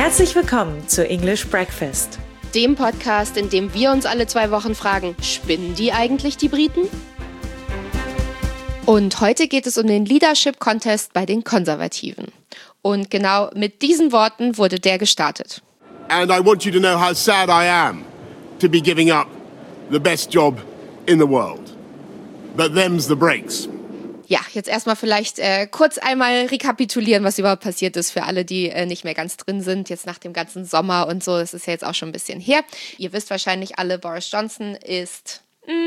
Herzlich willkommen zu English Breakfast, dem Podcast, in dem wir uns alle 2 Wochen fragen, spinnen die eigentlich, die Briten? Und heute geht es um den Leadership Contest bei den Konservativen. Und genau mit diesen Worten wurde der gestartet. And I want you to know how sad I am to be giving up the best job in the world. But them's the breaks. Ja, jetzt erstmal vielleicht kurz einmal rekapitulieren, was überhaupt passiert ist für alle, die nicht mehr ganz drin sind, jetzt nach dem ganzen Sommer und so. Das ist ja jetzt auch schon ein bisschen her. Ihr wisst wahrscheinlich alle, Boris Johnson ist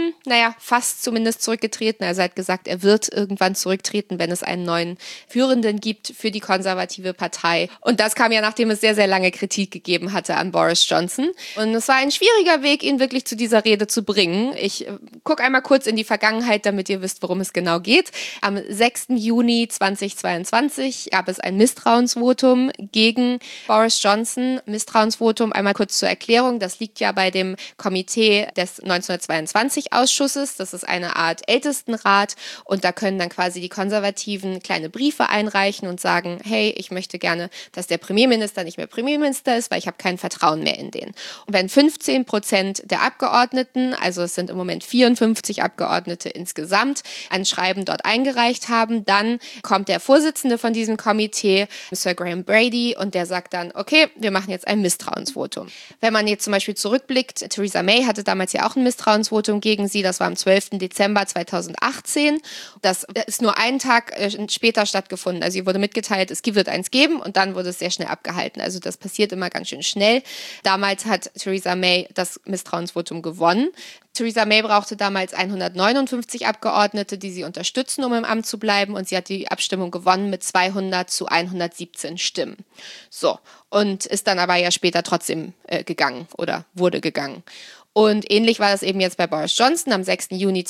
fast zumindest zurückgetreten. Also er hat gesagt, er wird irgendwann zurücktreten, wenn es einen neuen Führenden gibt für die konservative Partei. Und das kam ja, nachdem es sehr, sehr lange Kritik gegeben hatte an Boris Johnson. Und es war ein schwieriger Weg, ihn wirklich zu dieser Rede zu bringen. Ich gucke einmal kurz in die Vergangenheit, damit ihr wisst, worum es genau geht. Am 6. Juni 2022 gab es ein Misstrauensvotum gegen Boris Johnson. Misstrauensvotum, einmal kurz zur Erklärung, das liegt ja bei dem Komitee des 1922 Ausschusses. Das ist eine Art Ältestenrat und da können dann quasi die Konservativen kleine Briefe einreichen und sagen, hey, ich möchte gerne, dass der Premierminister nicht mehr Premierminister ist, weil ich habe kein Vertrauen mehr in den. Und wenn 15% der Abgeordneten, also es sind im Moment 54 Abgeordnete insgesamt, ein Schreiben dort eingereicht haben, dann kommt der Vorsitzende von diesem Komitee, Sir Graham Brady, und der sagt dann, okay, wir machen jetzt ein Misstrauensvotum. Wenn man jetzt zum Beispiel zurückblickt, Theresa May hatte damals ja auch ein Misstrauensvotum gegen sie, das war am 12. Dezember 2018. Das ist nur einen Tag später stattgefunden. Also ihr wurde mitgeteilt, es wird eins geben und dann wurde es sehr schnell abgehalten. Also das passiert immer ganz schön schnell. Damals hat Theresa May das Misstrauensvotum gewonnen. Theresa May brauchte damals 159 Abgeordnete, die sie unterstützen, um im Amt zu bleiben, und sie hat die Abstimmung gewonnen mit 200 zu 117 Stimmen. So, und ist dann aber ja später trotzdem gegangen oder wurde gegangen. Und ähnlich war das eben jetzt bei Boris Johnson. Am 6. Juni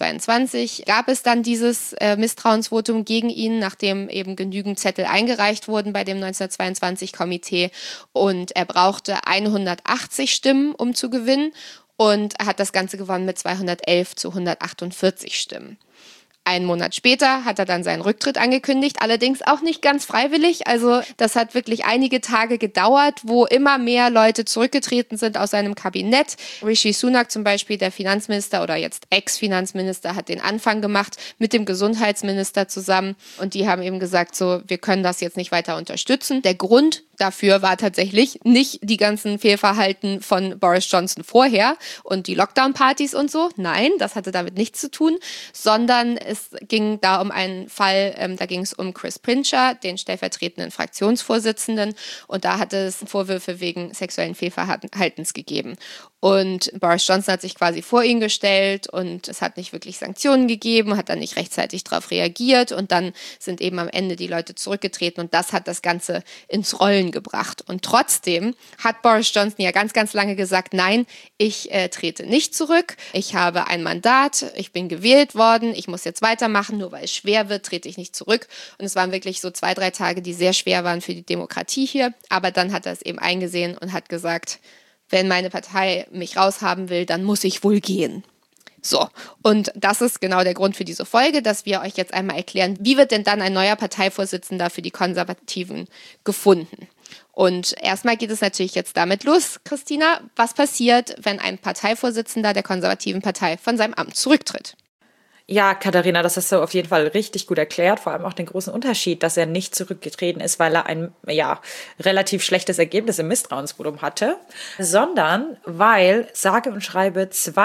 2022 gab es dann dieses Misstrauensvotum gegen ihn, nachdem eben genügend Zettel eingereicht wurden bei dem 1922-Komitee. Und er brauchte 180 Stimmen, um zu gewinnen, und hat das Ganze gewonnen mit 211 zu 148 Stimmen. Einen Monat später hat er dann seinen Rücktritt angekündigt, allerdings auch nicht ganz freiwillig. Also das hat wirklich einige Tage gedauert, wo immer mehr Leute zurückgetreten sind aus seinem Kabinett. Rishi Sunak zum Beispiel, der Finanzminister oder jetzt Ex-Finanzminister, hat den Anfang gemacht mit dem Gesundheitsminister zusammen. Und die haben eben gesagt, so, wir können das jetzt nicht weiter unterstützen. Der Grund dafür war tatsächlich nicht die ganzen Fehlverhalten von Boris Johnson vorher und die Lockdown-Partys und so. Nein, das hatte damit nichts zu tun, sondern es ging da um einen Fall, da ging es um Chris Pincher, den stellvertretenden Fraktionsvorsitzenden, und da hatte es Vorwürfe wegen sexuellen Fehlverhaltens gegeben. Und Boris Johnson hat sich quasi vor ihn gestellt und es hat nicht wirklich Sanktionen gegeben, hat dann nicht rechtzeitig darauf reagiert und dann sind eben am Ende die Leute zurückgetreten und das hat das Ganze ins Rollen gebracht. Und trotzdem hat Boris Johnson ja ganz, ganz lange gesagt, nein, ich trete nicht zurück, ich habe ein Mandat, ich bin gewählt worden, ich muss jetzt weitermachen, nur weil es schwer wird, trete ich nicht zurück. Und es waren wirklich so 2-3 Tage, die sehr schwer waren für die Demokratie hier, aber dann hat er es eben eingesehen und hat gesagt, wenn meine Partei mich raushaben will, dann muss ich wohl gehen. So, und das ist genau der Grund für diese Folge, dass wir euch jetzt einmal erklären, wie wird denn dann ein neuer Parteivorsitzender für die Konservativen gefunden? Und erstmal geht es natürlich jetzt damit los, Christina, was passiert, wenn ein Parteivorsitzender der konservativen Partei von seinem Amt zurücktritt? Ja, Katharina, das hast du auf jeden Fall richtig gut erklärt, vor allem auch den großen Unterschied, dass er nicht zurückgetreten ist, weil er ein relativ schlechtes Ergebnis im Misstrauensvotum hatte, sondern weil sage und schreibe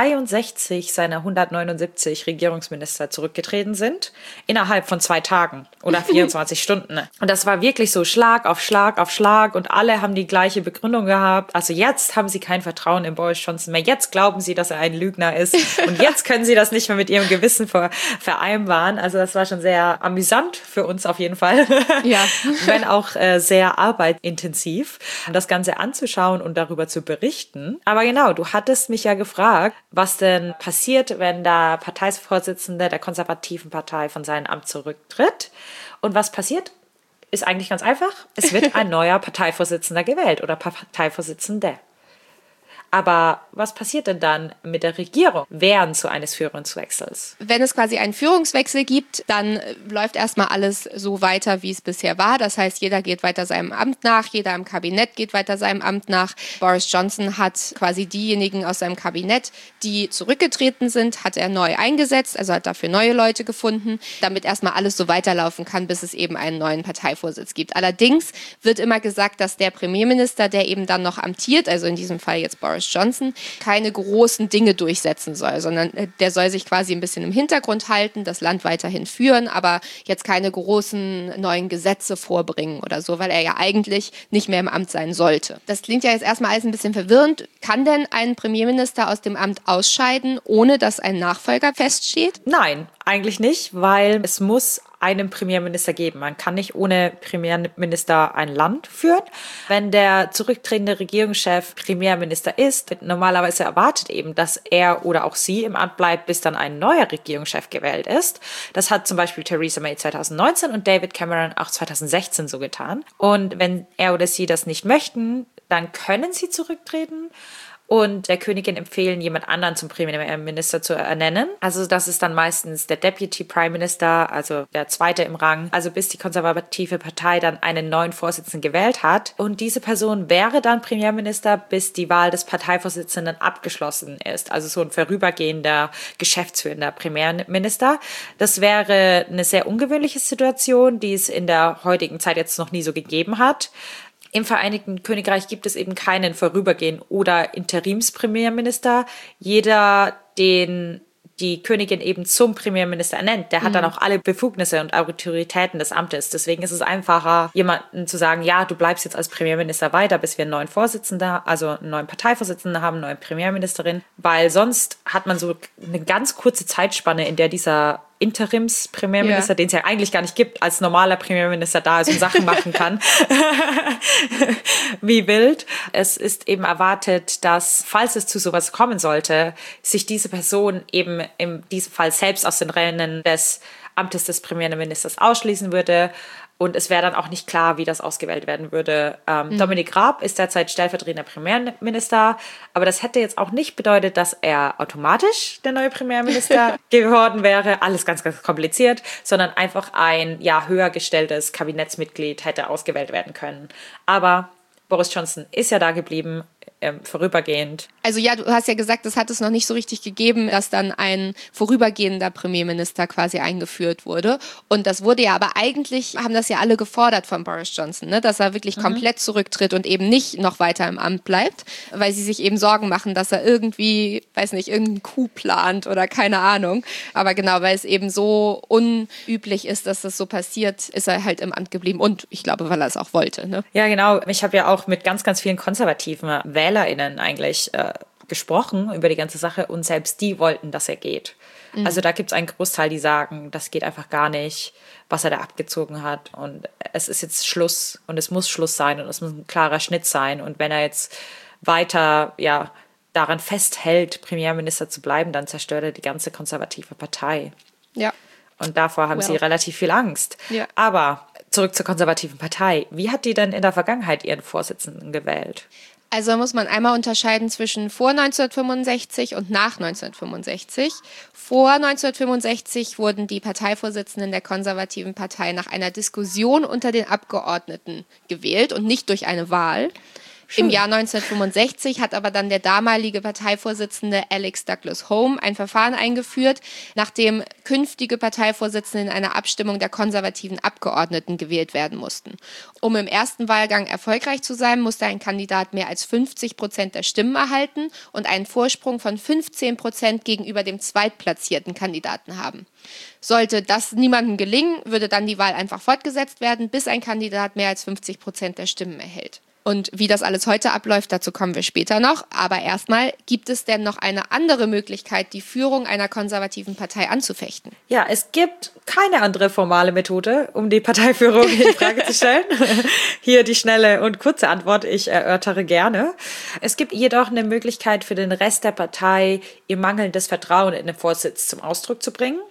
62 seiner 179 Regierungsminister zurückgetreten sind, innerhalb von 2 Tagen oder 24 Stunden. Und das war wirklich so Schlag auf Schlag auf Schlag und alle haben die gleiche Begründung gehabt. Also jetzt haben sie kein Vertrauen in Boris Johnson mehr, jetzt glauben sie, dass er ein Lügner ist und jetzt können sie das nicht mehr mit ihrem Gewissen vereinbaren. Also das war schon sehr amüsant für uns auf jeden Fall. Ja. Wenn auch sehr arbeitintensiv, das Ganze anzuschauen und darüber zu berichten. Aber genau, du hattest mich ja gefragt, was denn passiert, wenn der Parteivorsitzende der konservativen Partei von seinem Amt zurücktritt. Und was passiert? Ist eigentlich ganz einfach. Es wird ein neuer Parteivorsitzender gewählt oder Parteivorsitzende. Aber was passiert denn dann mit der Regierung während so eines Führungswechsels? Wenn es quasi einen Führungswechsel gibt, dann läuft erstmal alles so weiter, wie es bisher war. Das heißt, jeder geht weiter seinem Amt nach, jeder im Kabinett geht weiter seinem Amt nach. Boris Johnson hat quasi diejenigen aus seinem Kabinett, die zurückgetreten sind, hat er neu eingesetzt, also hat dafür neue Leute gefunden, damit erstmal alles so weiterlaufen kann, bis es eben einen neuen Parteivorsitz gibt. Allerdings wird immer gesagt, dass der Premierminister, der eben dann noch amtiert, also in diesem Fall jetzt Boris Johnson, keine großen Dinge durchsetzen soll, sondern der soll sich quasi ein bisschen im Hintergrund halten, das Land weiterhin führen, aber jetzt keine großen neuen Gesetze vorbringen oder so, weil er ja eigentlich nicht mehr im Amt sein sollte. Das klingt ja jetzt erstmal alles ein bisschen verwirrend. Kann denn ein Premierminister aus dem Amt ausscheiden, ohne dass ein Nachfolger feststeht? Nein, eigentlich nicht, weil es muss einen Premierminister geben. Man kann nicht ohne Premierminister ein Land führen. Wenn der zurücktretende Regierungschef Premierminister ist, wird normalerweise erwartet eben, dass er oder auch sie im Amt bleibt, bis dann ein neuer Regierungschef gewählt ist. Das hat zum Beispiel Theresa May 2019 und David Cameron auch 2016 so getan. Und wenn er oder sie das nicht möchten, dann können sie zurücktreten und der Königin empfehlen, jemand anderen zum Premierminister zu ernennen. Also das ist dann meistens der Deputy Prime Minister, also der zweite im Rang, also bis die konservative Partei dann einen neuen Vorsitzenden gewählt hat. Und diese Person wäre dann Premierminister, bis die Wahl des Parteivorsitzenden abgeschlossen ist. Also so ein vorübergehender, geschäftsführender Premierminister. Das wäre eine sehr ungewöhnliche Situation, die es in der heutigen Zeit jetzt noch nie so gegeben hat. Im Vereinigten Königreich gibt es eben keinen Vorübergehend- oder Interimspremierminister. Jeder, den die Königin eben zum Premierminister ernennt, der hat dann auch alle Befugnisse und Autoritäten des Amtes. Deswegen ist es einfacher, jemanden zu sagen, ja, du bleibst jetzt als Premierminister weiter, bis wir einen neuen Vorsitzenden, also einen neuen Parteivorsitzenden haben, eine neue Premierministerin, weil sonst hat man so eine ganz kurze Zeitspanne, in der dieser Interims-Premierminister, den es ja eigentlich gar nicht gibt, als normaler Premierminister da ist und Sachen machen kann. Wie wild. Es ist eben erwartet, dass, falls es zu sowas kommen sollte, sich diese Person eben in diesem Fall selbst aus den Rennen des Amtes des Premierministers ausschließen würde. Und es wäre dann auch nicht klar, wie das ausgewählt werden würde. Dominic Raab ist derzeit stellvertretender Premierminister, aber das hätte jetzt auch nicht bedeutet, dass er automatisch der neue Premierminister geworden wäre. Alles ganz, ganz kompliziert, sondern einfach ein höher gestelltes Kabinettsmitglied hätte ausgewählt werden können. Aber Boris Johnson ist ja da geblieben, vorübergehend. Also ja, du hast ja gesagt, es hat es noch nicht so richtig gegeben, dass dann ein vorübergehender Premierminister quasi eingeführt wurde. Und das wurde ja, aber eigentlich haben das ja alle gefordert von Boris Johnson, ne? Dass er wirklich komplett zurücktritt und eben nicht noch weiter im Amt bleibt, weil sie sich eben Sorgen machen, dass er irgendwie, weiß nicht, irgendeinen Coup plant oder keine Ahnung. Aber genau, weil es eben so unüblich ist, dass das so passiert, ist er halt im Amt geblieben. Und ich glaube, weil er es auch wollte. Ne? Ja, genau. Ich habe ja auch mit ganz, ganz vielen konservativen WählerInnen eigentlich gesprochen über die ganze Sache und selbst die wollten, dass er geht. Also da gibt es einen Großteil, die sagen, das geht einfach gar nicht, was er da abgezogen hat und es ist jetzt Schluss und es muss Schluss sein und es muss ein klarer Schnitt sein und wenn er jetzt weiter daran festhält, Premierminister zu bleiben, dann zerstört er die ganze konservative Partei. Ja. Und davor haben sie relativ viel Angst. Ja. Aber zurück zur konservativen Partei. Wie hat die denn in der Vergangenheit ihren Vorsitzenden gewählt? Also muss man einmal unterscheiden zwischen vor 1965 und nach 1965. Vor 1965 wurden die Parteivorsitzenden der konservativen Partei nach einer Diskussion unter den Abgeordneten gewählt und nicht durch eine Wahl. Im Jahr 1965 hat aber dann der damalige Parteivorsitzende Alex Douglas Home ein Verfahren eingeführt, nachdem künftige Parteivorsitzende in einer Abstimmung der konservativen Abgeordneten gewählt werden mussten. Um im ersten Wahlgang erfolgreich zu sein, musste ein Kandidat mehr als 50% der Stimmen erhalten und einen Vorsprung von 15% gegenüber dem zweitplatzierten Kandidaten haben. Sollte das niemandem gelingen, würde dann die Wahl einfach fortgesetzt werden, bis ein Kandidat mehr als 50% der Stimmen erhält. Und wie das alles heute abläuft, dazu kommen wir später noch. Aber erstmal, gibt es denn noch eine andere Möglichkeit, die Führung einer konservativen Partei anzufechten? Ja, es gibt keine andere formale Methode, um die Parteiführung in Frage zu stellen. Hier die schnelle und kurze Antwort, ich erörtere gerne. Es gibt jedoch eine Möglichkeit für den Rest der Partei, ihr mangelndes Vertrauen in den Vorsitz zum Ausdruck zu bringen.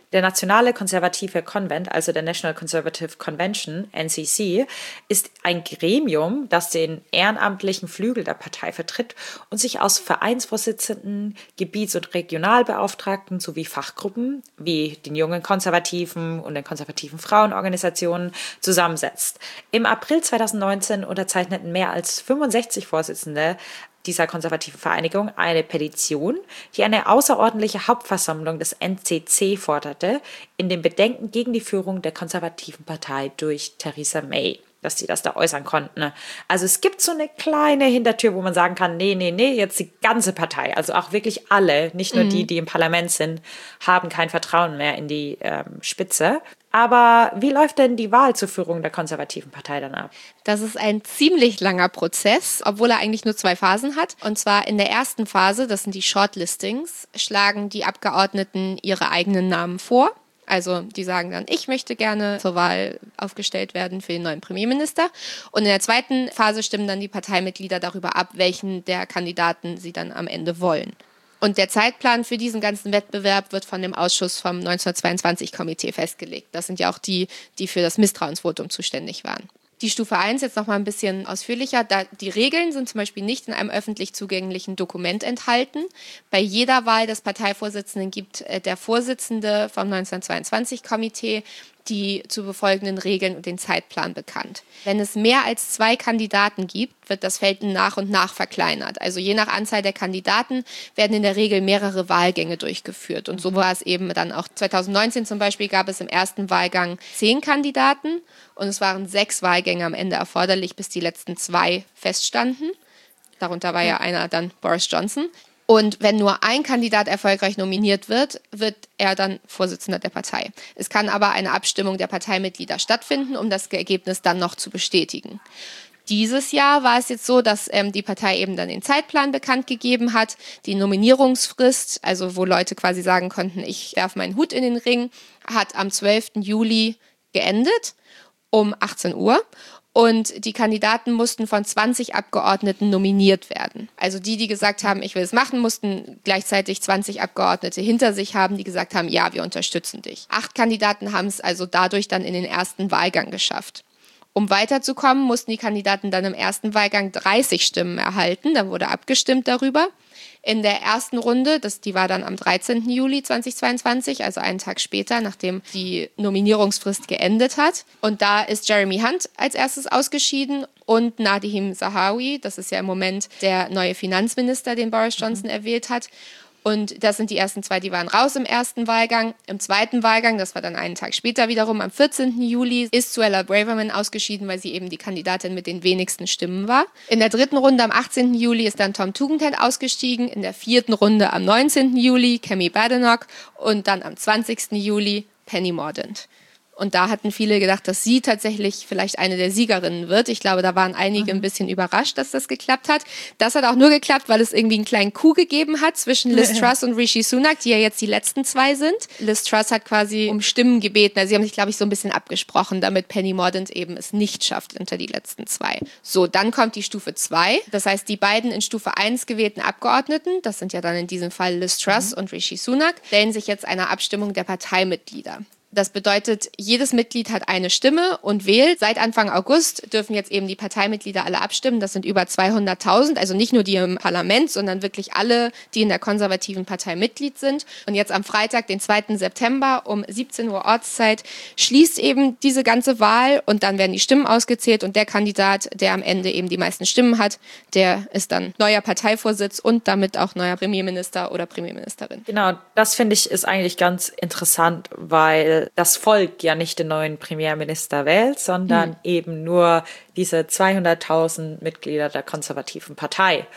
Der Nationale Konservative Konvent, also der National Conservative Convention, NCC, ist ein Gremium, das den ehrenamtlichen Flügel der Partei vertritt und sich aus Vereinsvorsitzenden, Gebiets- und Regionalbeauftragten sowie Fachgruppen wie den jungen Konservativen und den konservativen Frauenorganisationen zusammensetzt. Im April 2019 unterzeichneten mehr als 65 Vorsitzende dieser konservativen Vereinigung eine Petition, die eine außerordentliche Hauptversammlung des NCC forderte, in den Bedenken gegen die Führung der konservativen Partei durch Theresa May, dass sie das da äußern konnten. Also es gibt so eine kleine Hintertür, wo man sagen kann, nee, jetzt die ganze Partei, also auch wirklich alle, nicht nur die im Parlament sind, haben kein Vertrauen mehr in die Spitze. Aber wie läuft denn die Wahl zur Führung der konservativen Partei dann ab? Das ist ein ziemlich langer Prozess, obwohl er eigentlich nur 2 Phasen hat. Und zwar in der ersten Phase, das sind die Shortlistings, schlagen die Abgeordneten ihre eigenen Namen vor. Also die sagen dann, ich möchte gerne zur Wahl aufgestellt werden für den neuen Premierminister. Und in der zweiten Phase stimmen dann die Parteimitglieder darüber ab, welchen der Kandidaten sie dann am Ende wollen. Und der Zeitplan für diesen ganzen Wettbewerb wird von dem Ausschuss vom 1922-Komitee festgelegt. Das sind ja auch die für das Misstrauensvotum zuständig waren. Die Stufe 1 jetzt noch mal ein bisschen ausführlicher. Die Regeln sind zum Beispiel nicht in einem öffentlich zugänglichen Dokument enthalten. Bei jeder Wahl des Parteivorsitzenden gibt der Vorsitzende vom 1922-Komitee die zu befolgenden Regeln und den Zeitplan bekannt. Wenn es mehr als 2 Kandidaten gibt, wird das Feld nach und nach verkleinert. Also je nach Anzahl der Kandidaten werden in der Regel mehrere Wahlgänge durchgeführt. Und so war es eben dann auch 2019 zum Beispiel, gab es im ersten Wahlgang 10 Kandidaten und es waren 6 Wahlgänge am Ende erforderlich, bis die letzten 2 feststanden. Darunter war ja einer dann Boris Johnson. Und wenn nur ein Kandidat erfolgreich nominiert wird, wird er dann Vorsitzender der Partei. Es kann aber eine Abstimmung der Parteimitglieder stattfinden, um das Ergebnis dann noch zu bestätigen. Dieses Jahr war es jetzt so, dass die Partei eben dann den Zeitplan bekannt gegeben hat. Die Nominierungsfrist, also wo Leute quasi sagen konnten, ich werfe meinen Hut in den Ring, hat am 12. Juli geendet um 18 Uhr. Und die Kandidaten mussten von 20 Abgeordneten nominiert werden. Also die gesagt haben, ich will es machen, mussten gleichzeitig 20 Abgeordnete hinter sich haben, die gesagt haben, ja, wir unterstützen dich. 8 Kandidaten haben es also dadurch dann in den ersten Wahlgang geschafft. Um weiterzukommen, mussten die Kandidaten dann im ersten Wahlgang 30 Stimmen erhalten. Da wurde abgestimmt darüber. In der ersten Runde, die war dann am 13. Juli 2022, also einen Tag später, nachdem die Nominierungsfrist geendet hat. Und da ist Jeremy Hunt als erstes ausgeschieden und Nadhim Zahawi, das ist ja im Moment der neue Finanzminister, den Boris Johnson erwählt hat. Und das sind die ersten 2, die waren raus im ersten Wahlgang. Im zweiten Wahlgang, das war dann einen Tag später wiederum, am 14. Juli, ist Suella Braverman ausgeschieden, weil sie eben die Kandidatin mit den wenigsten Stimmen war. In der dritten Runde am 18. Juli ist dann Tom Tugendhat ausgestiegen. In der vierten Runde am 19. Juli Kemi Badenoch und dann am 20. Juli Penny Mordaunt. Und da hatten viele gedacht, dass sie tatsächlich vielleicht eine der Siegerinnen wird. Ich glaube, da waren einige ein bisschen überrascht, dass das geklappt hat. Das hat auch nur geklappt, weil es irgendwie einen kleinen Coup gegeben hat zwischen Liz Truss und Rishi Sunak, die ja jetzt die letzten 2 sind. Liz Truss hat quasi um Stimmen gebeten. Also sie haben sich, glaube ich, so ein bisschen abgesprochen, damit Penny Mordaunt eben es nicht schafft unter die letzten 2. So, dann kommt die Stufe 2. Das heißt, die beiden in Stufe 1 gewählten Abgeordneten, das sind ja dann in diesem Fall Liz Truss und Rishi Sunak, stellen sich jetzt einer Abstimmung der Parteimitglieder. Das bedeutet, jedes Mitglied hat eine Stimme und wählt. Seit Anfang August dürfen jetzt eben die Parteimitglieder alle abstimmen. Das sind über 200.000, also nicht nur die im Parlament, sondern wirklich alle, die in der konservativen Partei Mitglied sind. Und jetzt am Freitag, den 2. September um 17 Uhr Ortszeit, schließt eben diese ganze Wahl und dann werden die Stimmen ausgezählt und der Kandidat, der am Ende eben die meisten Stimmen hat, der ist dann neuer Parteivorsitz und damit auch neuer Premierminister oder Premierministerin. Genau, das finde ich ist eigentlich ganz interessant, weil das Volk ja nicht den neuen Premierminister wählt, sondern eben nur diese 200.000 Mitglieder der konservativen Partei.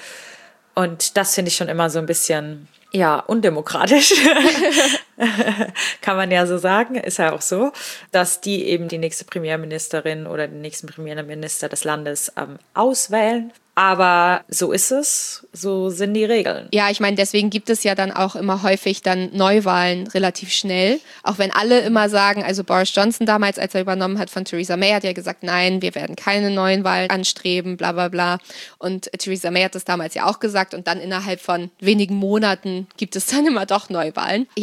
Und das finde ich schon immer so ein bisschen, ja, undemokratisch. Kann man ja so sagen, ist ja auch so, dass die eben die nächste Premierministerin oder den nächsten Premierminister des Landes auswählen. Aber so ist es, so sind die Regeln. Ja, ich meine, deswegen gibt es ja dann auch immer häufig dann Neuwahlen relativ schnell. Auch wenn alle immer sagen, also Boris Johnson damals, als er übernommen hat von Theresa May, hat ja gesagt, nein, wir werden keine neuen Wahlen anstreben, bla bla bla. Und Theresa May hat das damals ja auch gesagt und dann innerhalb von wenigen Monaten gibt es dann immer doch Neuwahlen. Jetzt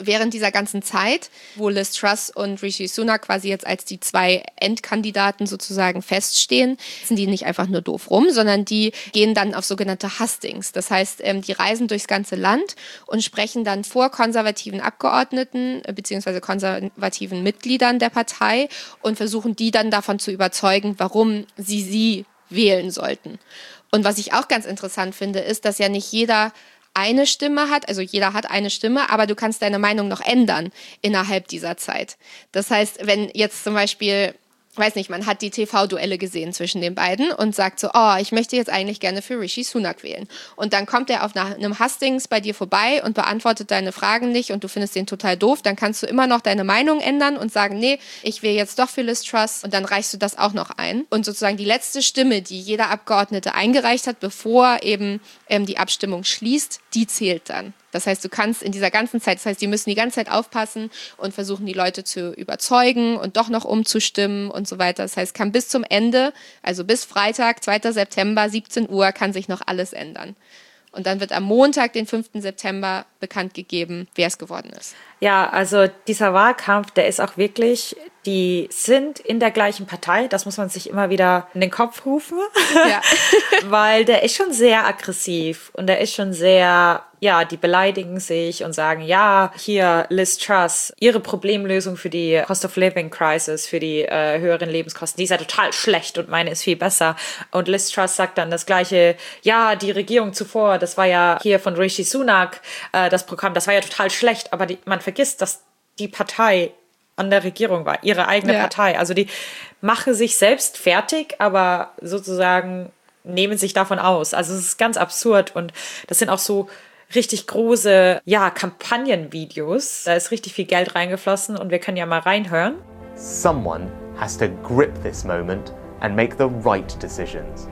während dieser ganzen Zeit, wo Liz Truss und Rishi Sunak quasi jetzt als die 2 Endkandidaten sozusagen feststehen, sind die nicht einfach nur doof rum, sondern die gehen dann auf sogenannte Hustings. Das heißt, die reisen durchs ganze Land und sprechen dann vor konservativen Abgeordneten bzw. konservativen Mitgliedern der Partei und versuchen die dann davon zu überzeugen, warum sie wählen sollten. Und was ich auch ganz interessant finde, ist, dass ja nicht jeder eine Stimme hat, also jeder hat eine Stimme, aber du kannst deine Meinung noch ändern innerhalb dieser Zeit. Das heißt, wenn jetzt zum Beispiel, weiß nicht, man hat die TV-Duelle gesehen zwischen den beiden und sagt so, ich möchte jetzt eigentlich gerne für Rishi Sunak wählen. Und dann kommt er auf einem Hustings bei dir vorbei und beantwortet deine Fragen nicht und du findest den total doof, dann kannst du immer noch deine Meinung ändern und sagen, nee, ich wähle jetzt doch für Liz Truss und dann reichst du das auch noch ein. Und sozusagen die letzte Stimme, die jeder Abgeordnete eingereicht hat, bevor eben die Abstimmung schließt, die zählt dann. Das heißt, du kannst in dieser ganzen Zeit, das heißt, die müssen die ganze Zeit aufpassen und versuchen, die Leute zu überzeugen und doch noch umzustimmen und so weiter. Das heißt, kann bis zum Ende, also bis Freitag, 2. September, 17 Uhr, kann sich noch alles ändern. Und dann wird am Montag, den 5. September, bekannt gegeben, wer es geworden ist. Ja, also dieser Wahlkampf, der ist auch wirklich, die sind in der gleichen Partei, das muss man sich immer wieder in den Kopf rufen, Ja. weil der ist schon sehr aggressiv und der ist schon sehr, ja, die beleidigen sich und sagen, ja, hier Liz Truss, ihre Problemlösung für die Cost of Living Crisis, für die höheren Lebenskosten, die ist ja total schlecht und meine ist viel besser. Und Liz Truss sagt dann das Gleiche, ja, die Regierung zuvor, das war ja hier von Rishi Sunak, das Programm, das war ja total schlecht, aber man vergisst, dass die Partei an der Regierung war, ihre eigene Partei. Also die machen sich selbst fertig, aber sozusagen nehmen sich davon aus. Also es ist ganz absurd und das sind auch so richtig große, ja, Kampagnenvideos. Da ist richtig viel Geld reingeflossen und wir können ja mal reinhören. Someone has to grip this moment and make the right decisions.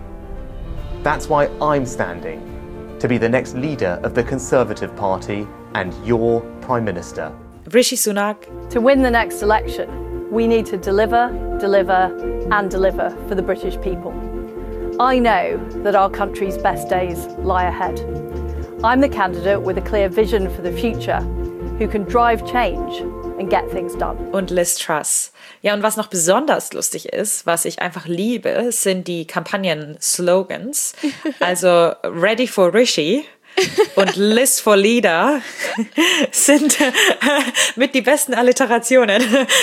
That's why I'm standing, to be the next leader of the Conservative Party and your Prime Minister. Rishi Sunak. To win the next election, we need to deliver, deliver and deliver for the British people. I know that our country's best days lie ahead. I'm the candidate with a clear vision for the future, who can drive change and get things done. Und Liz Truss. Ja, und was noch besonders lustig ist, was ich einfach liebe, sind die Kampagnen-Slogans. Also Ready for Rishi und Liz for Leader sind mit die besten Alliterationen,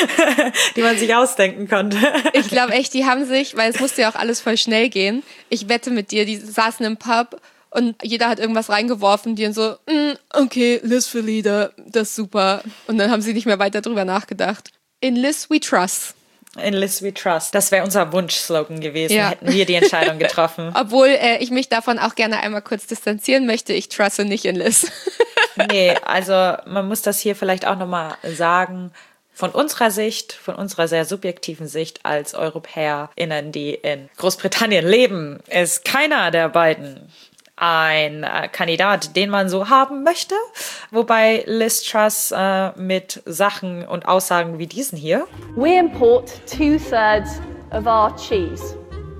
die man sich ausdenken konnte. Ich glaube echt, die haben sich, weil es musste ja auch alles voll schnell gehen. Ich wette mit dir, die saßen im Pub und jeder hat irgendwas reingeworfen, die dann so, okay, Liz for Leader, das ist super. Und dann haben sie nicht mehr weiter drüber nachgedacht. In Liz we trust. In Liz we trust. Das wäre unser Wunschslogan gewesen, hätten wir die Entscheidung getroffen. Obwohl ich mich davon auch gerne einmal kurz distanzieren möchte. Ich truste nicht in Liz. Nee, also man muss das hier vielleicht auch nochmal sagen. Von unserer Sicht, von unserer sehr subjektiven Sicht als EuropäerInnen, die in Großbritannien leben, ist keiner der beiden ein Kandidat, den man so haben möchte. Wobei Liz Truss mit Sachen und Aussagen wie diesen hier. We import 2/3 of our cheese.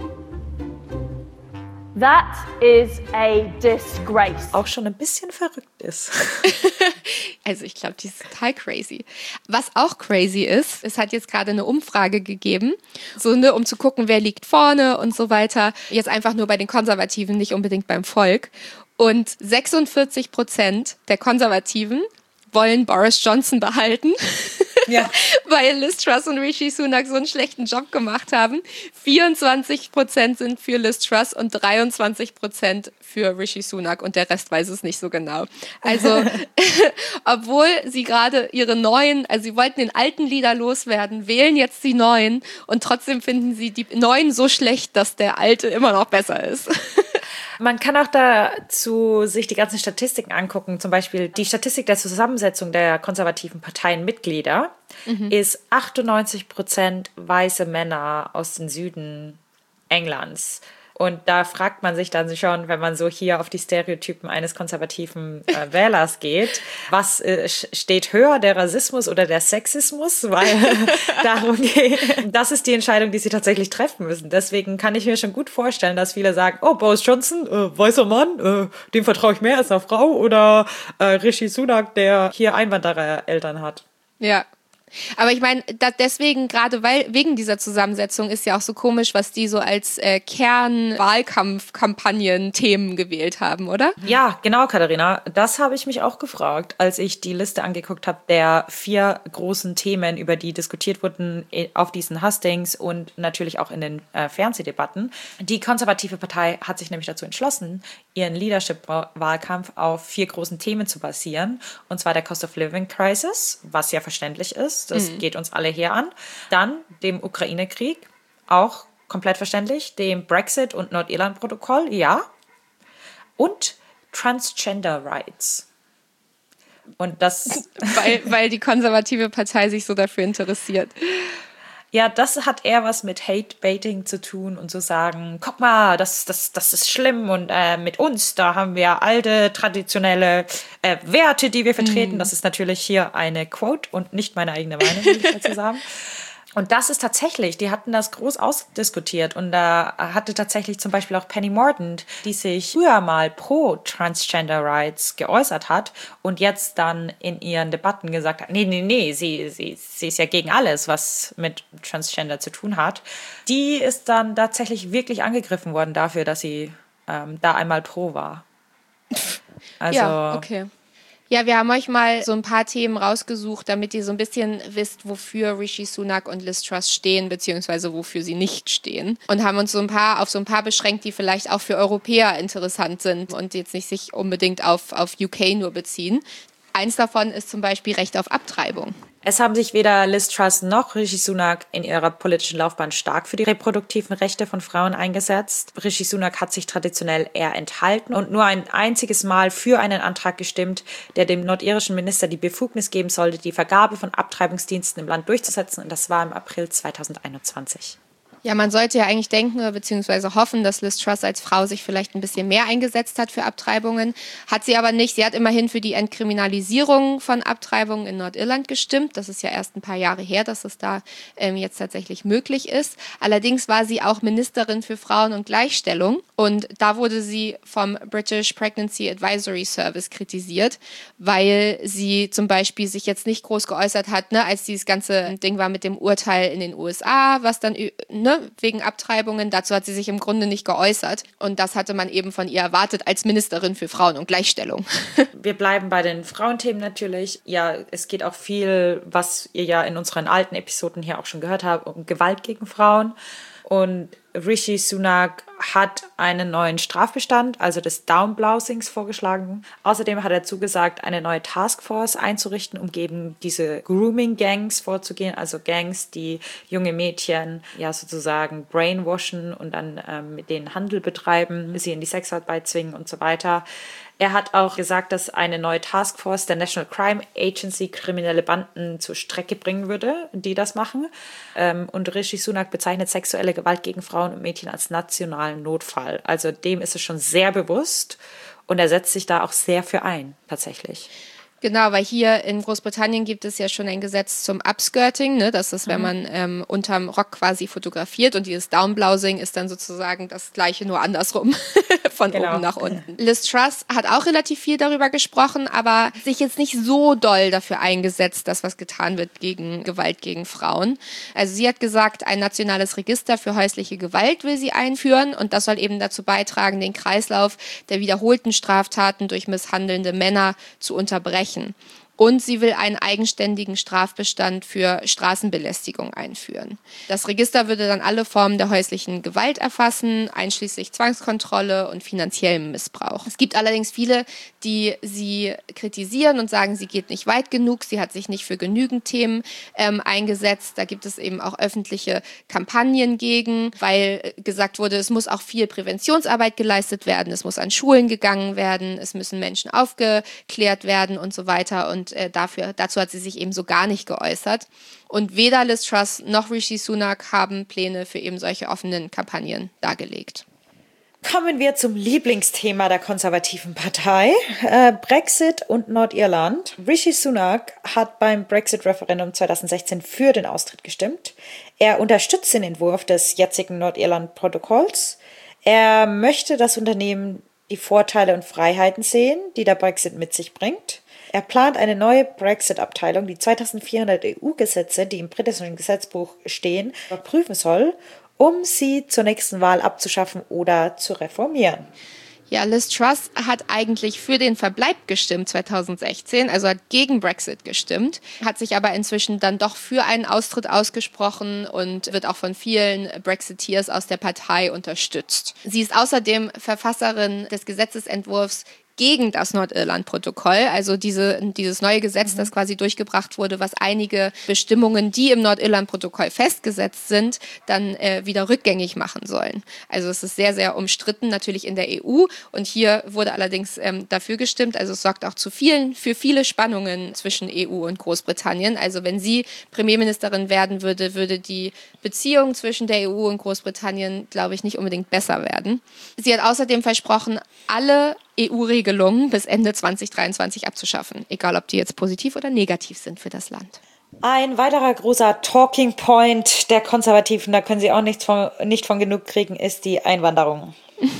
That is a disgrace. Auch schon ein bisschen verrückt ist. Also ich glaube, die ist total crazy. Was auch crazy ist, es hat jetzt gerade eine Umfrage gegeben, so um zu gucken, wer liegt vorne und so weiter. Jetzt einfach nur bei den Konservativen, nicht unbedingt beim Volk. Und 46% der Konservativen wollen Boris Johnson behalten. Ja. Weil Liz Truss und Rishi Sunak so einen schlechten Job gemacht haben. 24% sind für Liz Truss und 23% für Rishi Sunak und der Rest weiß es nicht so genau. Also, obwohl sie gerade ihre neuen, also sie wollten den alten Leader loswerden, wählen jetzt die neuen und trotzdem finden sie die neuen so schlecht, dass der alte immer noch besser ist. Man kann auch dazu sich die ganzen Statistiken angucken. Zum Beispiel die Statistik der Zusammensetzung der konservativen Parteienmitglieder ist 98% weiße Männer aus dem Süden Englands. Und da fragt man sich dann schon, wenn man so hier auf die Stereotypen eines konservativen Wählers geht, was steht höher, der Rassismus oder der Sexismus? Weil darum geht, das ist die Entscheidung, die sie tatsächlich treffen müssen. Deswegen kann ich mir schon gut vorstellen, dass viele sagen, oh, Boris Johnson, weißer Mann, dem vertraue ich mehr als einer Frau, oder Rishi Sunak, der hier Einwanderer-Eltern hat. Ja. Aber ich meine, deswegen, gerade wegen dieser Zusammensetzung, ist ja auch so komisch, was die so als Kern-Wahlkampf-Kampagnen-Themen gewählt haben, oder? Ja, genau, Katharina. Das habe ich mich auch gefragt, als ich die Liste angeguckt habe der 4 großen Themen, über die diskutiert wurden auf diesen Hustings und natürlich auch in den Fernsehdebatten. Die konservative Partei hat sich nämlich dazu entschlossen, ihren Leadership-Wahlkampf auf 4 großen Themen zu basieren. Und zwar der Cost of Living Crisis, was ja verständlich ist. Das geht uns alle hier an. Dann dem Ukraine-Krieg, auch komplett verständlich. Dem Brexit- und Nordirland-Protokoll, ja. Und Transgender Rights. Und das... weil die konservative Partei sich so dafür interessiert. Ja, das hat eher was mit Hate-Baiting zu tun und zu sagen, guck mal, das ist schlimm und mit uns, da haben wir alte, traditionelle Werte, die wir vertreten. Das ist natürlich hier eine Quote und nicht meine eigene Meinung, will ich dazu sagen. Und das ist tatsächlich, die hatten das groß ausdiskutiert und da hatte tatsächlich zum Beispiel auch Penny Mordaunt, die sich früher mal pro Transgender Rights geäußert hat und jetzt dann in ihren Debatten gesagt hat, nee, sie ist ja gegen alles, was mit Transgender zu tun hat. Die ist dann tatsächlich wirklich angegriffen worden dafür, dass sie da einmal pro war. Also, ja, okay. Ja, wir haben euch mal so ein paar Themen rausgesucht, damit ihr so ein bisschen wisst, wofür Rishi Sunak und Liz Truss stehen, beziehungsweise wofür sie nicht stehen. Und haben uns auf so ein paar beschränkt, die vielleicht auch für Europäer interessant sind und jetzt nicht sich unbedingt auf UK nur beziehen. Eins davon ist zum Beispiel Recht auf Abtreibung. Es haben sich weder Liz Truss noch Rishi Sunak in ihrer politischen Laufbahn stark für die reproduktiven Rechte von Frauen eingesetzt. Rishi Sunak hat sich traditionell eher enthalten und nur ein einziges Mal für einen Antrag gestimmt, der dem nordirischen Minister die Befugnis geben sollte, die Vergabe von Abtreibungsdiensten im Land durchzusetzen. Und das war im April 2021. Ja, man sollte ja eigentlich denken bzw. hoffen, dass Liz Truss als Frau sich vielleicht ein bisschen mehr eingesetzt hat für Abtreibungen. Hat sie aber nicht. Sie hat immerhin für die Entkriminalisierung von Abtreibungen in Nordirland gestimmt. Das ist ja erst ein paar Jahre her, dass es da jetzt tatsächlich möglich ist. Allerdings war sie auch Ministerin für Frauen und Gleichstellung. Und da wurde sie vom British Pregnancy Advisory Service kritisiert, weil sie zum Beispiel sich jetzt nicht groß geäußert hat, ne, als dieses ganze Ding war mit dem Urteil in den USA, was dann wegen Abtreibungen. Dazu hat sie sich im Grunde nicht geäußert. Und das hatte man eben von ihr erwartet als Ministerin für Frauen und Gleichstellung. Wir bleiben bei den Frauenthemen natürlich. Ja, es geht auch viel, was ihr ja in unseren alten Episoden hier auch schon gehört habt, um Gewalt gegen Frauen. Und Rishi Sunak hat einen neuen Strafbestand, also des Downblousings, vorgeschlagen. Außerdem hat er zugesagt, eine neue Taskforce einzurichten, um gegen diese Grooming-Gangs vorzugehen, also Gangs, die junge Mädchen ja sozusagen brainwashen und dann mit denen Handel betreiben, sie in die Sexarbeit zwingen und so weiter. Er hat auch gesagt, dass eine neue Taskforce der National Crime Agency kriminelle Banden zur Strecke bringen würde, die das machen. Und Rishi Sunak bezeichnet sexuelle Gewalt gegen Frauen und Mädchen als nationalen Notfall. Also dem ist es schon sehr bewusst und er setzt sich da auch sehr für ein, tatsächlich. Genau, weil hier in Großbritannien gibt es ja schon ein Gesetz zum Upskirting, ne? Das ist, wenn man unterm Rock quasi fotografiert und dieses Downblousing ist dann sozusagen das Gleiche, nur andersrum, von oben nach unten. Liz Truss hat auch relativ viel darüber gesprochen, aber sich jetzt nicht so doll dafür eingesetzt, dass was getan wird gegen Gewalt gegen Frauen. Also sie hat gesagt, ein nationales Register für häusliche Gewalt will sie einführen und das soll eben dazu beitragen, den Kreislauf der wiederholten Straftaten durch misshandelnde Männer zu unterbrechen. Und sie will einen eigenständigen Strafbestand für Straßenbelästigung einführen. Das Register würde dann alle Formen der häuslichen Gewalt erfassen, einschließlich Zwangskontrolle und finanziellem Missbrauch. Es gibt allerdings viele, die sie kritisieren und sagen, sie geht nicht weit genug, sie hat sich nicht für genügend Themen eingesetzt. Da gibt es eben auch öffentliche Kampagnen gegen, weil gesagt wurde, es muss auch viel Präventionsarbeit geleistet werden, es muss an Schulen gegangen werden, es müssen Menschen aufgeklärt werden und so weiter. Und dazu hat sie sich eben so gar nicht geäußert. Und weder Liz Truss noch Rishi Sunak haben Pläne für eben solche offenen Kampagnen dargelegt. Kommen wir zum Lieblingsthema der konservativen Partei, Brexit und Nordirland. Rishi Sunak hat beim Brexit-Referendum 2016 für den Austritt gestimmt. Er unterstützt den Entwurf des jetzigen Nordirland-Protokolls. Er möchte das Unternehmen die Vorteile und Freiheiten sehen, die der Brexit mit sich bringt. Er plant eine neue Brexit-Abteilung, die 2400 EU-Gesetze, die im britischen Gesetzbuch stehen, überprüfen soll, um sie zur nächsten Wahl abzuschaffen oder zu reformieren. Ja, Liz Truss hat eigentlich für den Verbleib gestimmt 2016, also hat gegen Brexit gestimmt, hat sich aber inzwischen dann doch für einen Austritt ausgesprochen und wird auch von vielen Brexiteers aus der Partei unterstützt. Sie ist außerdem Verfasserin des Gesetzesentwurfs gegen das Nordirland-Protokoll, also dieses neue Gesetz, das quasi durchgebracht wurde, was einige Bestimmungen, die im Nordirland-Protokoll festgesetzt sind, dann wieder rückgängig machen sollen. Also es ist sehr, sehr umstritten natürlich in der EU und hier wurde allerdings dafür gestimmt, also es sorgt auch für viele Spannungen zwischen EU und Großbritannien. Also wenn sie Premierministerin werden würde die Beziehung zwischen der EU und Großbritannien, glaube ich, nicht unbedingt besser werden. Sie hat außerdem versprochen, alle EU-Regelungen bis Ende 2023 abzuschaffen, egal ob die jetzt positiv oder negativ sind für das Land. Ein weiterer großer Talking Point der Konservativen, da können sie auch nicht von genug kriegen, ist die Einwanderung.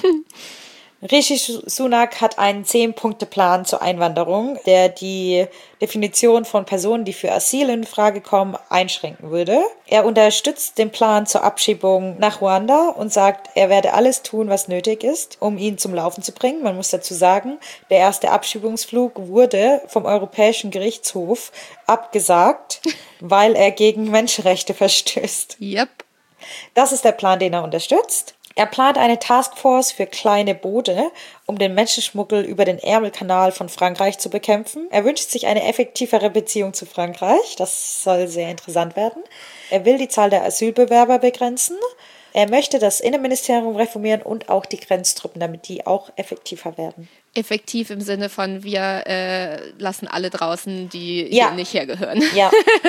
Rishi Sunak hat einen 10-Punkte-Plan zur Einwanderung, der die Definition von Personen, die für Asyl in Frage kommen, einschränken würde. Er unterstützt den Plan zur Abschiebung nach Ruanda und sagt, er werde alles tun, was nötig ist, um ihn zum Laufen zu bringen. Man muss dazu sagen, der erste Abschiebungsflug wurde vom Europäischen Gerichtshof abgesagt, weil er gegen Menschenrechte verstößt. Yep. Das ist der Plan, den er unterstützt. Er plant eine Taskforce für kleine Boote, um den Menschenschmuggel über den Ärmelkanal von Frankreich zu bekämpfen. Er wünscht sich eine effektivere Beziehung zu Frankreich. Das soll sehr interessant werden. Er will die Zahl der Asylbewerber begrenzen. Er möchte das Innenministerium reformieren und auch die Grenztruppen, damit die auch effektiver werden. Effektiv im Sinne von, wir lassen alle draußen, die hier nicht hergehören. Ja.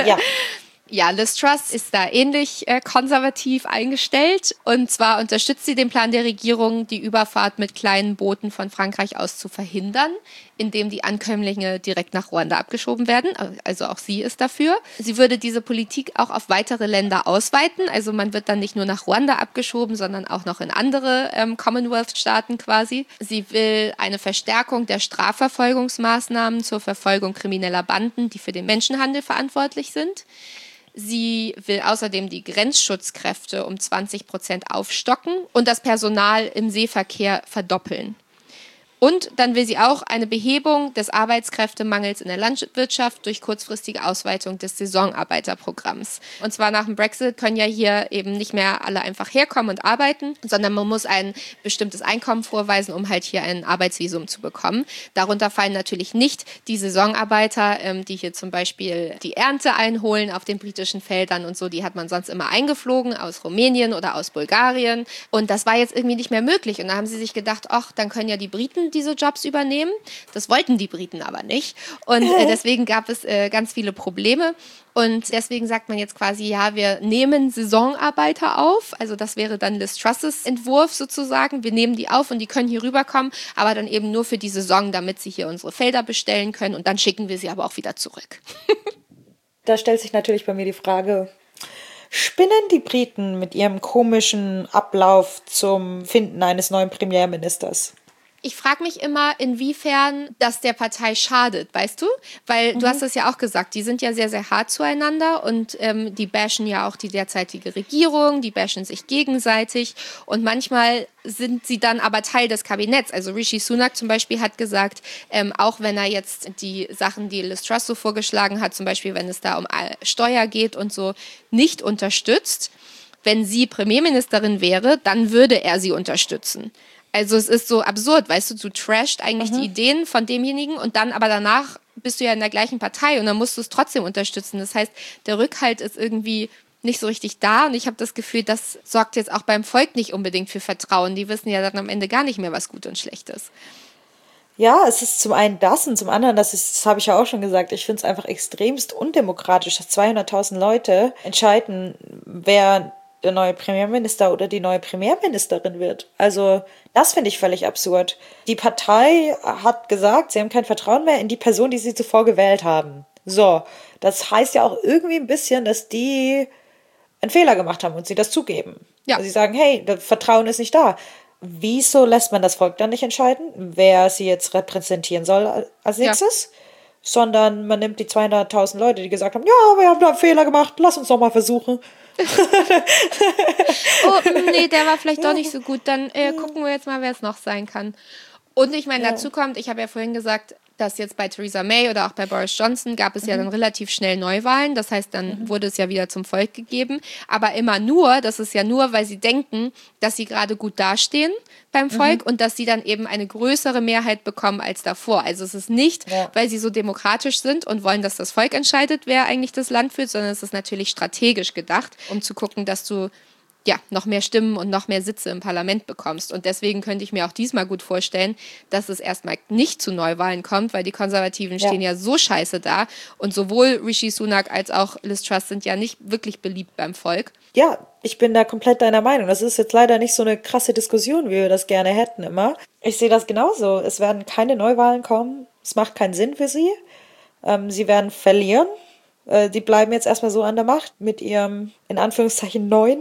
Ja, Liz Truss ist da ähnlich konservativ eingestellt. Und zwar unterstützt sie den Plan der Regierung, die Überfahrt mit kleinen Booten von Frankreich aus zu verhindern, indem die Ankömmlinge direkt nach Ruanda abgeschoben werden. Also auch sie ist dafür. Sie würde diese Politik auch auf weitere Länder ausweiten. Also man wird dann nicht nur nach Ruanda abgeschoben, sondern auch noch in andere Commonwealth-Staaten quasi. Sie will eine Verstärkung der Strafverfolgungsmaßnahmen zur Verfolgung krimineller Banden, die für den Menschenhandel verantwortlich sind. Sie will außerdem die Grenzschutzkräfte um 20% aufstocken und das Personal im Seeverkehr verdoppeln. Und dann will sie auch eine Behebung des Arbeitskräftemangels in der Landwirtschaft durch kurzfristige Ausweitung des Saisonarbeiterprogramms. Und zwar nach dem Brexit können ja hier eben nicht mehr alle einfach herkommen und arbeiten, sondern man muss ein bestimmtes Einkommen vorweisen, um halt hier ein Arbeitsvisum zu bekommen. Darunter fallen natürlich nicht die Saisonarbeiter, die hier zum Beispiel die Ernte einholen auf den britischen Feldern und so. Die hat man sonst immer eingeflogen aus Rumänien oder aus Bulgarien. Und das war jetzt irgendwie nicht mehr möglich. Und da haben sie sich gedacht, ach, dann können ja die Briten diese Jobs übernehmen. Das wollten die Briten aber nicht. Und deswegen gab es ganz viele Probleme. Und deswegen sagt man jetzt quasi, ja, wir nehmen Saisonarbeiter auf. Also das wäre dann Liz Trusses Entwurf sozusagen. Wir nehmen die auf und die können hier rüberkommen, aber dann eben nur für die Saison, damit sie hier unsere Felder bestellen können. Und dann schicken wir sie aber auch wieder zurück. Da stellt sich natürlich bei mir die Frage, spinnen die Briten mit ihrem komischen Ablauf zum Finden eines neuen Premierministers? Ich frage mich immer, inwiefern das der Partei schadet, weißt du? Weil du hast es ja auch gesagt, die sind ja sehr, sehr hart zueinander und die bashen ja auch die derzeitige Regierung, die bashen sich gegenseitig und manchmal sind sie dann aber Teil des Kabinetts. Also Rishi Sunak zum Beispiel hat gesagt, auch wenn er jetzt die Sachen, die Liz Truss so vorgeschlagen hat, zum Beispiel wenn es da um Steuer geht und so, nicht unterstützt, wenn sie Premierministerin wäre, dann würde er sie unterstützen. Also es ist so absurd, weißt du trasht eigentlich die Ideen von demjenigen und dann aber danach bist du ja in der gleichen Partei und dann musst du es trotzdem unterstützen. Das heißt, der Rückhalt ist irgendwie nicht so richtig da und ich habe das Gefühl, das sorgt jetzt auch beim Volk nicht unbedingt für Vertrauen. Die wissen ja dann am Ende gar nicht mehr, was gut und schlecht ist. Ja, es ist zum einen das und zum anderen, das habe ich ja auch schon gesagt, ich finde es einfach extremst undemokratisch, dass 200.000 Leute entscheiden, wer der neue Premierminister oder die neue Premierministerin wird. Also das finde ich völlig absurd. Die Partei hat gesagt, sie haben kein Vertrauen mehr in die Person, die sie zuvor gewählt haben. So, das heißt ja auch irgendwie ein bisschen, dass die einen Fehler gemacht haben und sie das zugeben. Ja. Also sie sagen, hey, das Vertrauen ist nicht da. Wieso lässt man das Volk dann nicht entscheiden, wer sie jetzt repräsentieren soll als nächstes? Ja. Sondern man nimmt die 200.000 Leute, die gesagt haben, ja, wir haben da einen Fehler gemacht, lass uns doch mal versuchen. Oh, nee, der war vielleicht doch nicht so gut. Dann gucken wir jetzt mal, wer es noch sein kann. Und ich meine, dazu kommt, ich habe ja vorhin gesagt, dass jetzt bei Theresa May oder auch bei Boris Johnson gab es ja dann relativ schnell Neuwahlen. Das heißt, dann wurde es ja wieder zum Volk gegeben. Aber immer nur, das ist ja nur, weil sie denken, dass sie gerade gut dastehen beim Volk und dass sie dann eben eine größere Mehrheit bekommen als davor. Also es ist nicht, weil sie so demokratisch sind und wollen, dass das Volk entscheidet, wer eigentlich das Land führt, sondern es ist natürlich strategisch gedacht, um zu gucken, dass du noch mehr Stimmen und noch mehr Sitze im Parlament bekommst. Und deswegen könnte ich mir auch diesmal gut vorstellen, dass es erstmal nicht zu Neuwahlen kommt, weil die Konservativen stehen ja so scheiße da. Und sowohl Rishi Sunak als auch Liz Truss sind ja nicht wirklich beliebt beim Volk. Ja, ich bin da komplett deiner Meinung. Das ist jetzt leider nicht so eine krasse Diskussion, wie wir das gerne hätten immer. Ich sehe das genauso. Es werden keine Neuwahlen kommen. Es macht keinen Sinn für sie. Sie werden verlieren. Die bleiben jetzt erstmal so an der Macht mit ihrem, in Anführungszeichen, neuen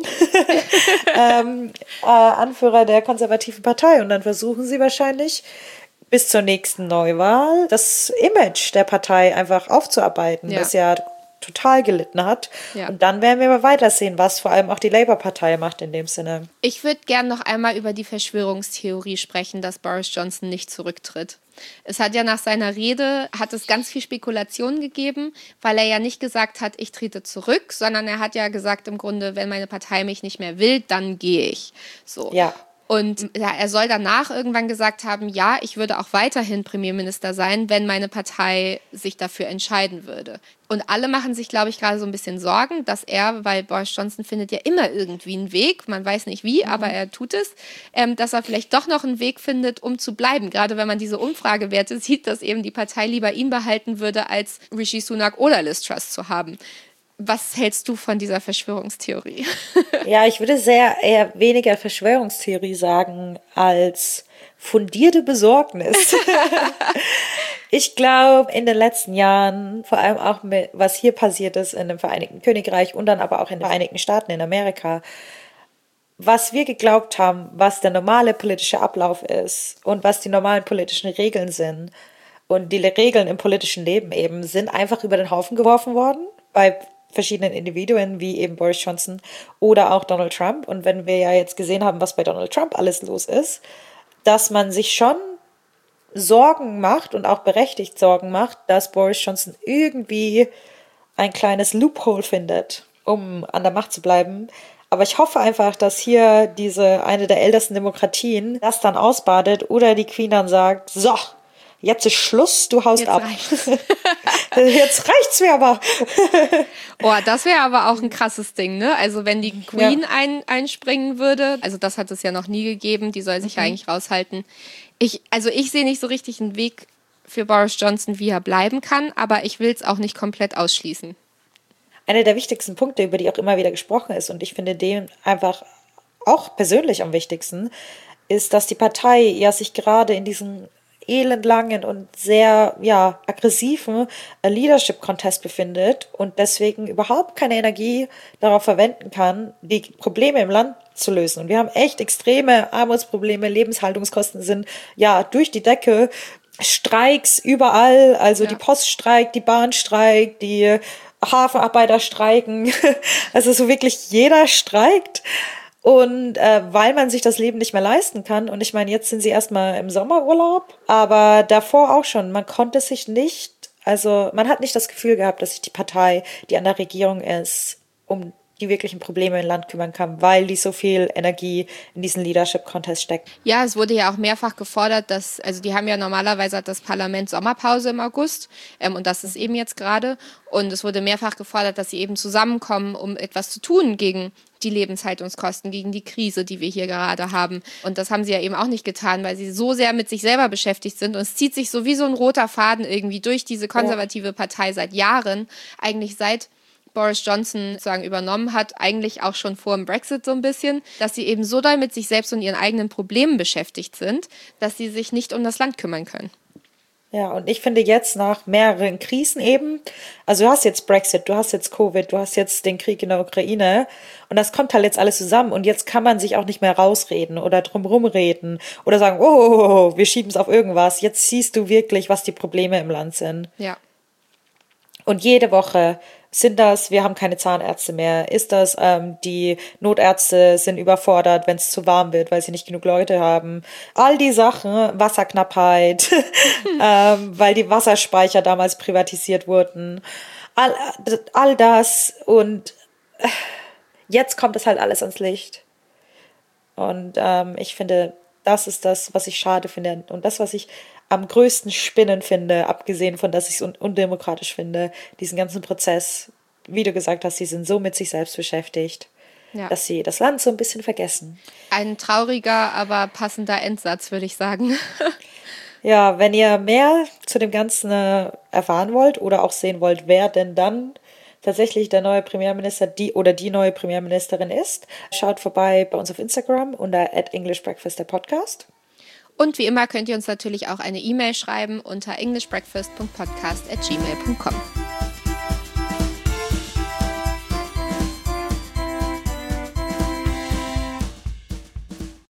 Anführer der konservativen Partei. Und dann versuchen sie wahrscheinlich bis zur nächsten Neuwahl das Image der Partei einfach aufzuarbeiten, das ja total gelitten hat. Ja. Und dann werden wir mal weitersehen, was vor allem auch die Labour-Partei macht in dem Sinne. Ich würde gern noch einmal über die Verschwörungstheorie sprechen, dass Boris Johnson nicht zurücktritt. Es hat ja nach seiner Rede, hat es ganz viel Spekulationen gegeben, weil er ja nicht gesagt hat, ich trete zurück, sondern er hat ja gesagt im Grunde, wenn meine Partei mich nicht mehr will, dann gehe ich. So. Ja. Und er soll danach irgendwann gesagt haben, ja, ich würde auch weiterhin Premierminister sein, wenn meine Partei sich dafür entscheiden würde. Und alle machen sich, glaube ich, gerade so ein bisschen Sorgen, dass weil Boris Johnson findet ja immer irgendwie einen Weg, man weiß nicht wie, aber er tut es, dass er vielleicht doch noch einen Weg findet, um zu bleiben. Gerade wenn man diese Umfragewerte sieht, dass eben die Partei lieber ihn behalten würde, als Rishi Sunak oder Liz Truss zu haben. Was hältst du von dieser Verschwörungstheorie? Ja, ich würde eher weniger Verschwörungstheorie sagen als fundierte Besorgnis. Ich glaube, in den letzten Jahren, vor allem auch mit, was hier passiert ist in dem Vereinigten Königreich und dann aber auch in den Vereinigten Staaten in Amerika, was wir geglaubt haben, was der normale politische Ablauf ist und was die normalen politischen Regeln sind und die Regeln im politischen Leben eben, sind einfach über den Haufen geworfen worden bei verschiedenen Individuen, wie eben Boris Johnson oder auch Donald Trump. Und wenn wir ja jetzt gesehen haben, was bei Donald Trump alles los ist, dass man sich schon Sorgen macht und auch berechtigt Sorgen macht, dass Boris Johnson irgendwie ein kleines Loophole findet, um an der Macht zu bleiben. Aber ich hoffe einfach, dass hier eine der ältesten Demokratien das dann ausbadet oder die Queen dann sagt, so, jetzt ist Schluss, du haust ab. Jetzt reicht's mir aber. Oh, das wäre aber auch ein krasses Ding, ne? Also wenn die Queen einspringen würde, also das hat es ja noch nie gegeben, die soll sich ja eigentlich raushalten. Ich sehe nicht so richtig einen Weg für Boris Johnson, wie er bleiben kann, aber ich will es auch nicht komplett ausschließen. Einer der wichtigsten Punkte, über die auch immer wieder gesprochen ist, und ich finde den einfach auch persönlich am wichtigsten, ist, dass die Partei ja sich gerade in diesem elendlangen und sehr aggressiven Leadership-Contest befindet und deswegen überhaupt keine Energie darauf verwenden kann, die Probleme im Land zu lösen. Und wir haben echt extreme Armutsprobleme, Lebenshaltungskosten sind durch die Decke, Streiks überall, also die Post streikt, die Bahn streikt, die Hafenarbeiter streiken, also so wirklich jeder streikt. Und weil man sich das Leben nicht mehr leisten kann, und ich meine, jetzt sind sie erstmal im Sommerurlaub, aber davor auch schon, man hat nicht das Gefühl gehabt, dass sich die Partei, die an der Regierung ist, um die wirklichen Probleme im Land kümmern kann, weil die so viel Energie in diesen Leadership-Contest steckt. Ja, es wurde ja auch mehrfach gefordert, die haben ja normalerweise hat das Parlament Sommerpause im August und das ist eben jetzt gerade, und es wurde mehrfach gefordert, dass sie eben zusammenkommen, um etwas zu tun gegen die Lebenshaltungskosten, gegen die Krise, die wir hier gerade haben. Und das haben sie ja eben auch nicht getan, weil sie so sehr mit sich selber beschäftigt sind. Und es zieht sich so wie so ein roter Faden irgendwie durch diese konservative Partei seit Jahren, eigentlich seit Boris Johnson sozusagen übernommen hat, eigentlich auch schon vor dem Brexit so ein bisschen, dass sie eben so doll mit sich selbst und ihren eigenen Problemen beschäftigt sind, dass sie sich nicht um das Land kümmern können. Ja, und ich finde jetzt nach mehreren Krisen eben, also du hast jetzt Brexit, du hast jetzt Covid, du hast jetzt den Krieg in der Ukraine und das kommt halt jetzt alles zusammen und jetzt kann man sich auch nicht mehr rausreden oder drumherum reden oder sagen, oh, wir schieben es auf irgendwas. Jetzt siehst du wirklich, was die Probleme im Land sind. Ja. Und jede Woche sind das, wir haben keine Zahnärzte mehr, ist das, die Notärzte sind überfordert, wenn es zu warm wird, weil sie nicht genug Leute haben. All die Sachen, Wasserknappheit, weil die Wasserspeicher damals privatisiert wurden. All das und jetzt kommt es halt alles ans Licht. Und ich finde, das ist das, was ich schade finde und das, was ich am größten Spinnen finde, abgesehen von, dass ich es undemokratisch finde, diesen ganzen Prozess, wie du gesagt hast, sie sind so mit sich selbst beschäftigt, dass sie das Land so ein bisschen vergessen. Ein trauriger, aber passender Endsatz, würde ich sagen. Ja, wenn ihr mehr zu dem Ganzen erfahren wollt oder auch sehen wollt, wer denn dann tatsächlich der neue Premierminister, die neue Premierministerin ist, schaut vorbei bei uns auf Instagram unter @EnglishBreakfast der Podcast. Und wie immer könnt ihr uns natürlich auch eine E-Mail schreiben unter englishbreakfast.podcast@gmail.com.